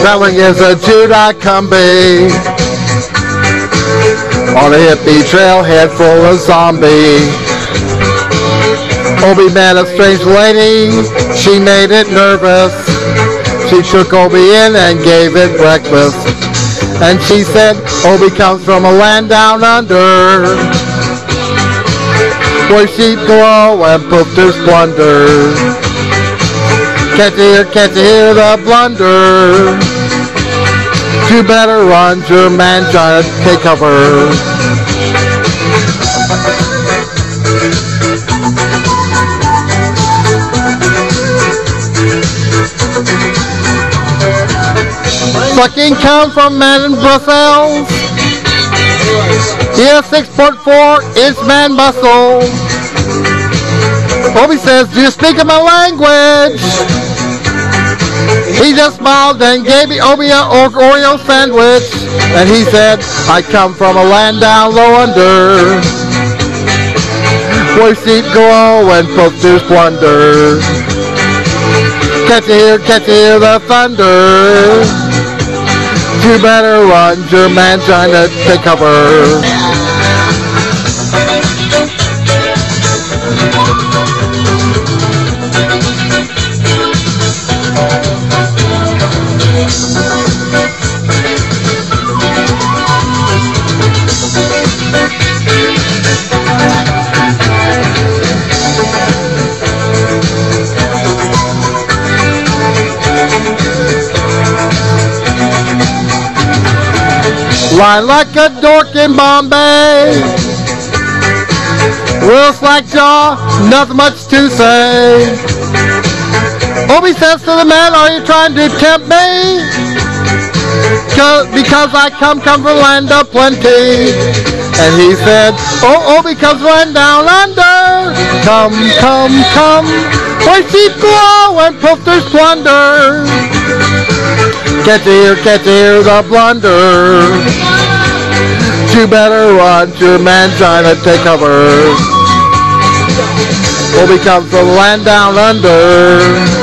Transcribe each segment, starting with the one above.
Traveling is a Judah-Cumbie on a hippie trailhead full of zombies. Obie met a strange lady, she made it nervous. She took Obie in and gave it breakfast. And she said, Obie comes from a land down under, where sheep glow and poof there's plunder. Can't you hear the blunder? You better run, your man trying to take cover. Fucking come from man in Brussels. He has 6.4-inch man muscle. Obie says, do you speak my language? He just smiled and gave me Obie an Oreo sandwich. And he said, I come from a land down low under, where sheep glow and poof there's plunder. Can't you hear the thunder? You better run, your man trying to take cover. Line like a dork in Bombay, real slack jaw, nothing much to say. Obie says to the man, are you trying to tempt me? Because I come from the land of plenty. And he said, oh, Obie comes land down under. Come, where sheep glow and poof there's plunder. Can't you hear the blunder? You better run, your man trying to take cover. Obie comes from land down under,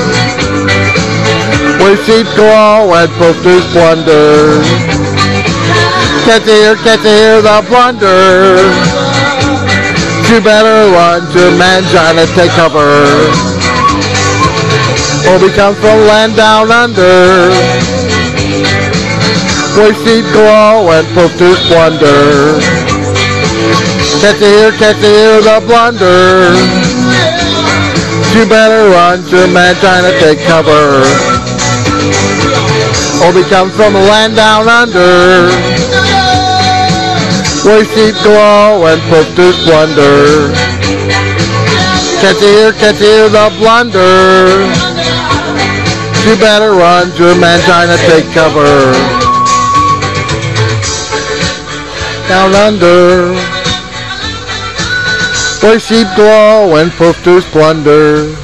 where sheep glow and poof there's plunder. Can't you hear the blunder? You better run, your man trying to take cover. Obie comes from land down under, where sheep glow and poof there's plunder. Can't you hear the blunder? You better run, your man trying to take cover. Obie comes from a land down under, where sheep glow and poof there's plunder. Can't you hear the blunder? You better run, your man trying to take cover. Down under, where sheep glow and poof there's plunder.